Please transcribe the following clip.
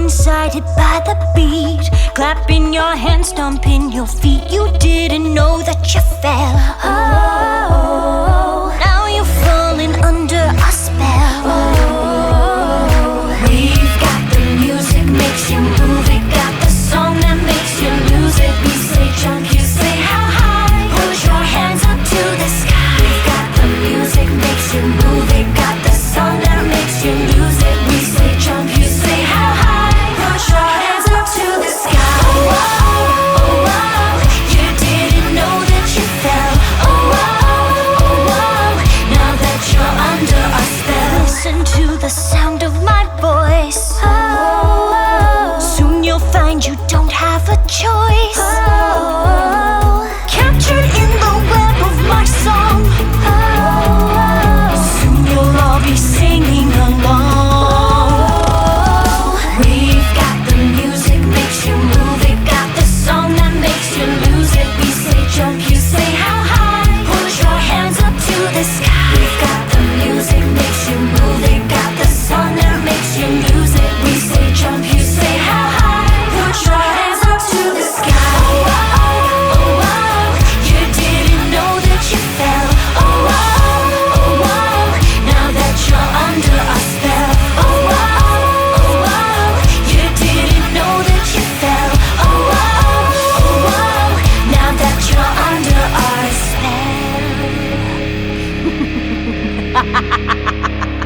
blindsided by the beat, clapping your hands, stomping your feet. You didn't know that you fell. Oh, now you're falling under a spell. Oh, we've got the music, makes you move it. Got the song that makes you lose it. We say jump, you say how high. Push your hands up to the sky. We've got the music, makes you move it. Got the song that makes you lose it. We say jump, you say how high. Push your hands up to the sky. Oh, oh, oh, oh, you didn't know that you fell. Oh, oh, oh, oh, now that you're under a spell. Listen to the sound of my voice. Oh, soon you'll find you don't have a choice. Oh, captured in the web of my song. Oh, soon you'll all be singing along. We've got the music, makes you move it. Got the song that makes you lose it. We say jump, you say how high. Push your hands up to the sky. We've got the music, makes you move it. Got the song that makes you lose it. We say jump, you say how high. Put your hands up to the sky. Oh, oh, oh, oh, you didn't know that you fell. Oh, oh, oh, oh, now that you're under a spell. Oh, oh, oh, oh, you didn't know that you fell. Oh, oh, oh, oh, now that you're under our spell.